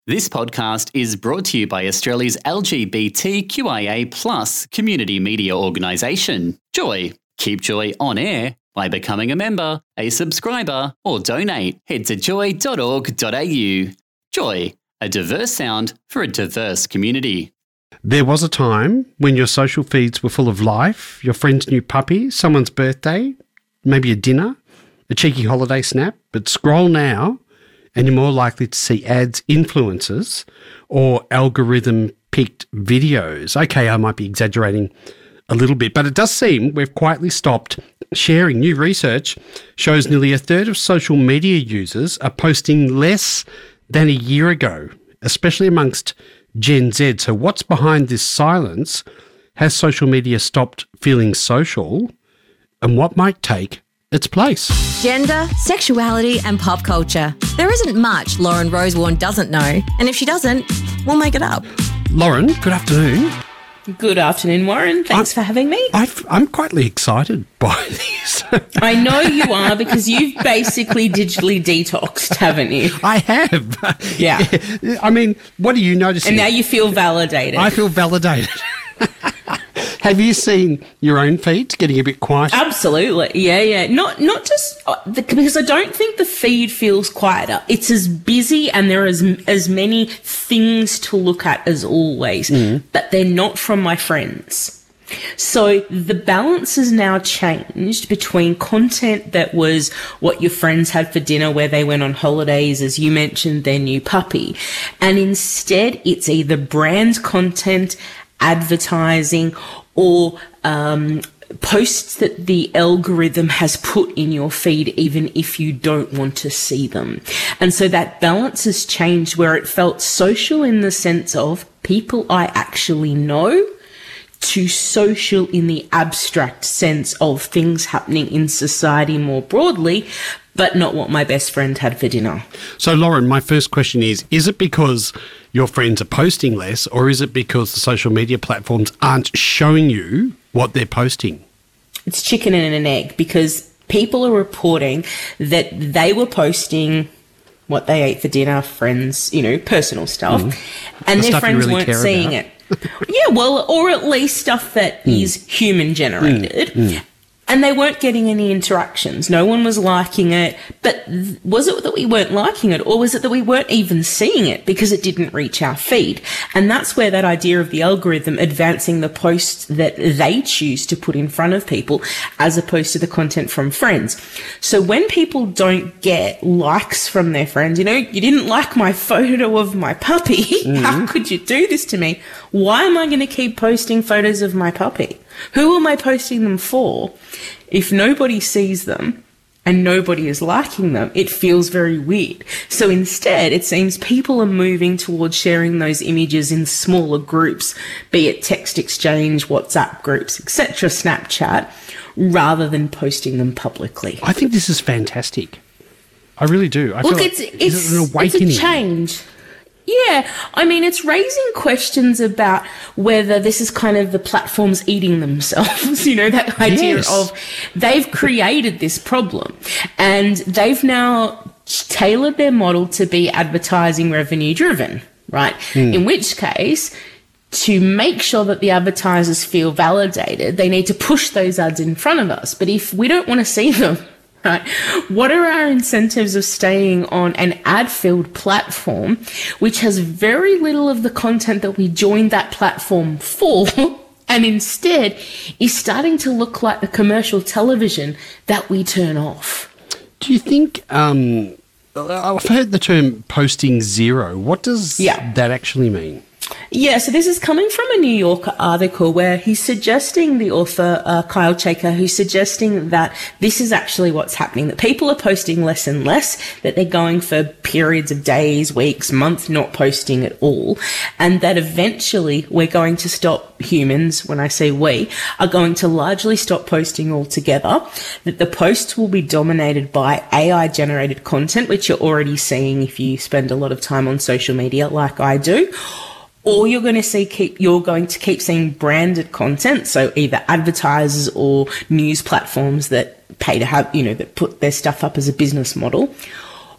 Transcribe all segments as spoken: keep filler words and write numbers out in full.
This podcast is brought to you by Australia's L G B T Q I A plus community media organisation, Joy. Keep Joy on air by becoming a member, a subscriber, or donate. Head to joy dot org dot a u. Joy, a diverse sound for a diverse community. There was a time when your social feeds were full of life, your friend's new puppy, someone's birthday, maybe a dinner, a cheeky holiday snap, but scroll now and you're more likely to see ads, influencers, or algorithm-picked videos. Okay, I might be exaggerating a little bit, but it does seem we've quietly stopped sharing. New research shows nearly a third of social media users are posting less than a year ago, especially amongst Gen Z. So what's behind this silence? Has social media stopped feeling social? And what might take its place? Gender, sexuality and pop culture. There isn't much Lauren Rosewarne doesn't know, and if she doesn't, we'll make it up. Lauren, good afternoon. Good afternoon, Warren. Thanks I'm, for having me. I've, I'm quietly excited by this. I know you are, because you've basically digitally detoxed, haven't you? I have. Yeah. I mean, what are you noticing? And now you feel validated. I feel validated. Have you seen your own feed getting a bit quieter? Absolutely. Yeah, yeah. Not not just uh, the, because I don't think the feed feels quieter. It's as busy and there are as, as many things to look at as always, mm. but they're not from my friends. So the balance has now changed between content that was what your friends had for dinner, where they went on holidays, as you mentioned, their new puppy, and instead it's either brand content, advertising, or um, posts that the algorithm has put in your feed, even if you don't want to see them. And so that balance has changed, where it felt social in the sense of people I actually know, to social in the abstract sense of things happening in society more broadly, but not what my best friend had for dinner. So, Lauren, my first question is, is it because your friends are posting less, or is it because the social media platforms aren't showing you what they're posting? It's chicken and an egg, because people are reporting that they were posting what they ate for dinner, friends, you know, personal stuff, mm. and the their stuff friends really weren't seeing about. it. Yeah, well, or at least stuff that mm. is human generated. Mm. Mm. And they weren't getting any interactions. No one was liking it. But th- was it that we weren't liking it, or was it that we weren't even seeing it because it didn't reach our feed? And that's where that idea of the algorithm advancing the posts that they choose to put in front of people, as opposed to the content from friends. So when people don't get likes from their friends, you know, you didn't like my photo of my puppy. Mm-hmm. How could you do this to me? Why am I going to keep posting photos of my puppy? Who am I posting them for? If nobody sees them and nobody is liking them, it feels very weird. So instead, it seems people are moving towards sharing those images in smaller groups, be it text exchange, WhatsApp groups, et cetera, Snapchat, rather than posting them publicly. I think this is fantastic. I really do. I Look, feel it's, like it's, an awakening. It's a change. Yeah, I mean, it's raising questions about whether this is kind of the platforms eating themselves, you know, that idea yes. of they've created this problem and they've now tailored their model to be advertising revenue driven, right? Mm. In which case, to make sure that the advertisers feel validated, they need to push those ads in front of us. But if we don't want to see them, right, what are our incentives of staying on an ad-filled platform which has very little of the content that we joined that platform for, and instead is starting to look like the commercial television that we turn off? Do you think, um, I've heard the term posting zero. What does yeah. that actually mean? Yeah, so this is coming from a New Yorker article where he's suggesting, the author, uh, Kyle Chaker, who's suggesting that this is actually what's happening, that people are posting less and less, that they're going for periods of days, weeks, months, not posting at all, and that eventually we're going to stop, humans, when I say we, are going to largely stop posting altogether, that the posts will be dominated by A I-generated content, which you're already seeing if you spend a lot of time on social media like I do, or you're going to see keep you're going to keep seeing branded content, so either advertisers or news platforms that pay to have, you know, that put their stuff up as a business model,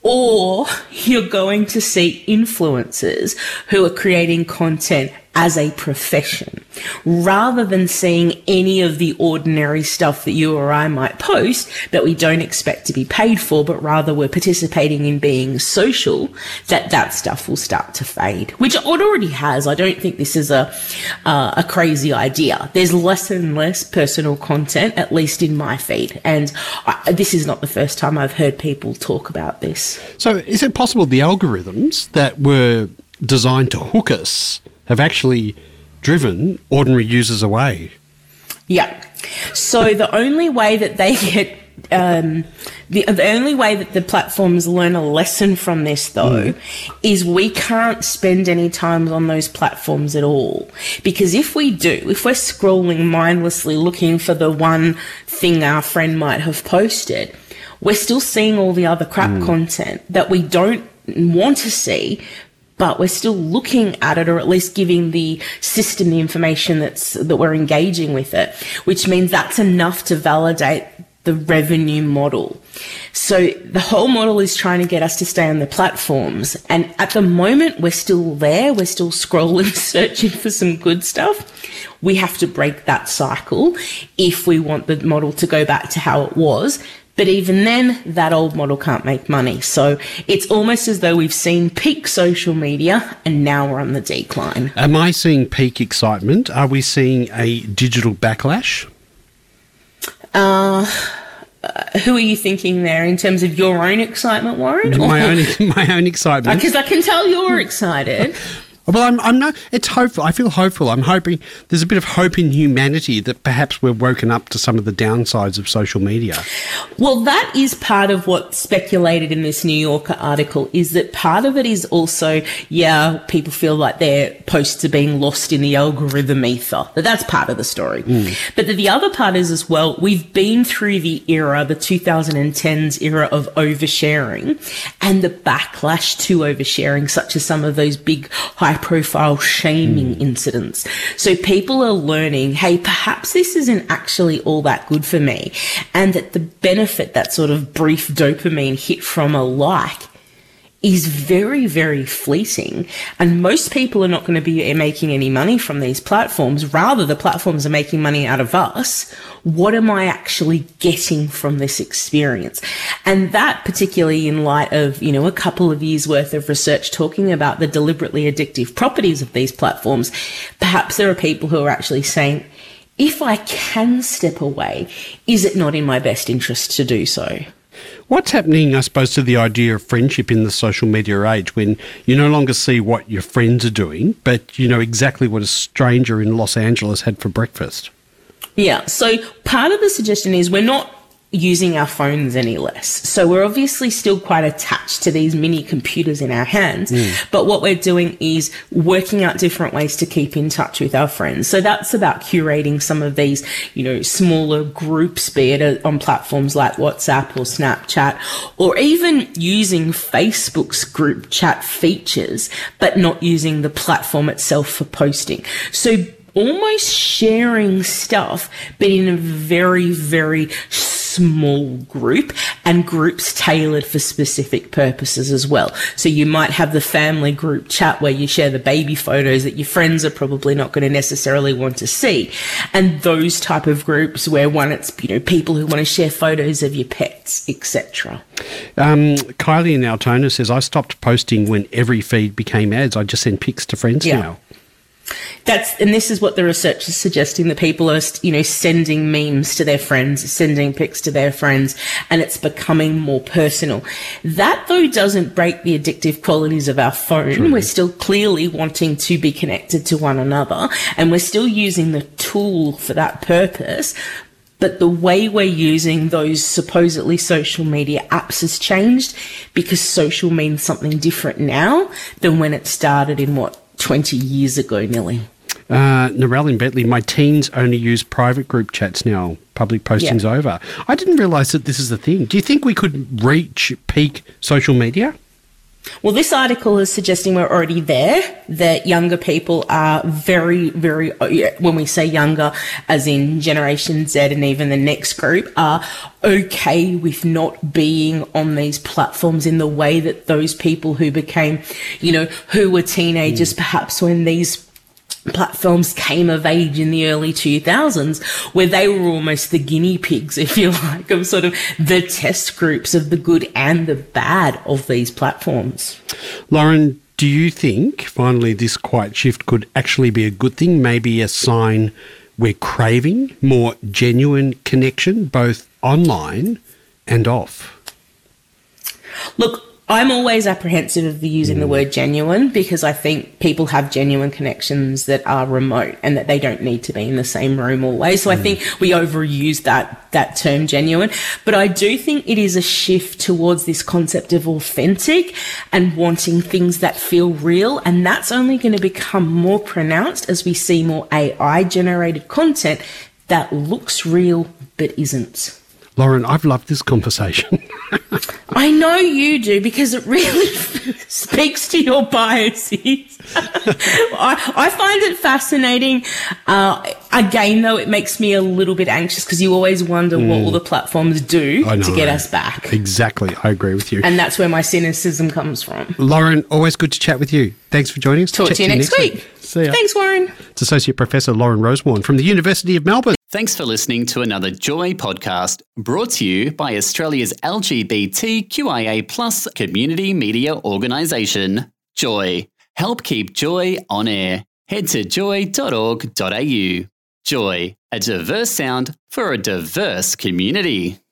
or you're going to see influencers who are creating content as a profession, rather than seeing any of the ordinary stuff that you or I might post that we don't expect to be paid for, but rather we're participating in being social, that that stuff will start to fade, which it already has. I don't think this is a uh, a crazy idea. There's less and less personal content, at least in my feed, and I, this is not the first time I've heard people talk about this. So is it possible the algorithms that were designed to hook us have actually driven ordinary users away? Yeah. So the only way that they get, um, the, the only way that the platforms learn a lesson from this, though, mm. is we can't spend any time on those platforms at all. Because if we do, if we're scrolling mindlessly looking for the one thing our friend might have posted, we're still seeing all the other crap mm. content that we don't want to see, but we're still looking at it, or at least giving the system the information that's that we're engaging with it, which means that's enough to validate the revenue model. So the whole model is trying to get us to stay on the platforms. And at the moment, we're still there. We're still scrolling, searching for some good stuff. We have to break that cycle if we want the model to go back to how it was. But even then, that old model can't make money. So it's almost as though we've seen peak social media and now we're on the decline. Am I seeing peak excitement? Are we seeing a digital backlash? Uh, uh, who are you thinking there in terms of your own excitement, Warren? My own, my own excitement. Because I can tell you're excited. Well, I'm, I'm not, it's hopeful. I feel hopeful. I'm hoping there's a bit of hope in humanity that perhaps we're woken up to some of the downsides of social media. Well, that is part of what's speculated in this New Yorker article, is that part of it is also, yeah, people feel like their posts are being lost in the algorithm ether. That's part of the story. Mm. But the, the other part is as well, we've been through the era, the two thousand tens era of oversharing and the backlash to oversharing, such as some of those big high profile shaming mm. incidents. So people are learning, hey, perhaps this isn't actually all that good for me. And that the benefit, that sort of brief dopamine hit from a like, is very, very fleeting. And most people are not going to be making any money from these platforms. Rather, the platforms are making money out of us. What am I actually getting from this experience? And that, particularly in light of, you know, a couple of years worth of research talking about the deliberately addictive properties of these platforms, perhaps there are people who are actually saying, if I can step away, is it not in my best interest to do so? What's happening, I suppose, to the idea of friendship in the social media age, when you no longer see what your friends are doing, but you know exactly what a stranger in Los Angeles had for breakfast? Yeah, so part of the suggestion is we're not using our phones any less. So we're obviously still quite attached to these mini computers in our hands, mm. but what we're doing is working out different ways to keep in touch with our friends. So that's about curating some of these, you know, smaller groups, be it on platforms like WhatsApp or Snapchat, or even using Facebook's group chat features, but not using the platform itself for posting. So almost sharing stuff, but in a very, very small group, and groups tailored for specific purposes as well. So you might have the family group chat where you share the baby photos that your friends are probably not going to necessarily want to see. And those type of groups where one, it's, you know, people who want to share photos of your pets, et cetera. Um, Kylie in Altona says, I stopped posting when every feed became ads. I just send pics to friends yeah. now. That's, and this is what the research is suggesting, that people are, you know, sending memes to their friends, sending pics to their friends, and it's becoming more personal. That, though, doesn't break the addictive qualities of our phone. True. We're still clearly wanting to be connected to one another, and we're still using the tool for that purpose. But the way we're using those supposedly social media apps has changed, because social means something different now than when it started in, what, twenty years ago nearly. Uh, Narelle in Bentley, my teens only use private group chats now. Public posting's yeah. over. I didn't realise that this is the thing. Do you think we could reach peak social media? Well, this article is suggesting we're already there, that younger people are very, very, when we say younger, as in Generation Z and even the next group, are okay with not being on these platforms in the way that those people who became, you know, who were teenagers, mm. perhaps when these platforms came of age in the early two thousands, where they were almost the guinea pigs, if you like, of sort of the test groups of the good and the bad of these platforms. Lauren, do you think finally this quiet shift could actually be a good thing, maybe a sign we're craving more genuine connection, both online and off? Look, I'm always apprehensive of the using mm. the word genuine, because I think people have genuine connections that are remote and that they don't need to be in the same room always. So mm. I think we overuse that, that term genuine. But I do think it is a shift towards this concept of authentic and wanting things that feel real. And that's only going to become more pronounced as we see more A I generated content that looks real but isn't. Lauren, I've loved this conversation. I know you do, because it really speaks to your biases. I, I find it fascinating. Uh, again, though, it makes me a little bit anxious, because you always wonder mm. what all the platforms do to get us back. Exactly. I agree with you. And that's where my cynicism comes from. Lauren, always good to chat with you. Thanks for joining us. Talk to you, to you next, next week. week. See ya. Thanks, Warren. It's Associate Professor Lauren Rosewarne from the University of Melbourne. Thanks for listening to another Joy podcast, brought to you by Australia's L G B T Q I A plus community media organisation, Joy. Help keep Joy on air. Head to joy dot org dot a u. Joy, a diverse sound for a diverse community.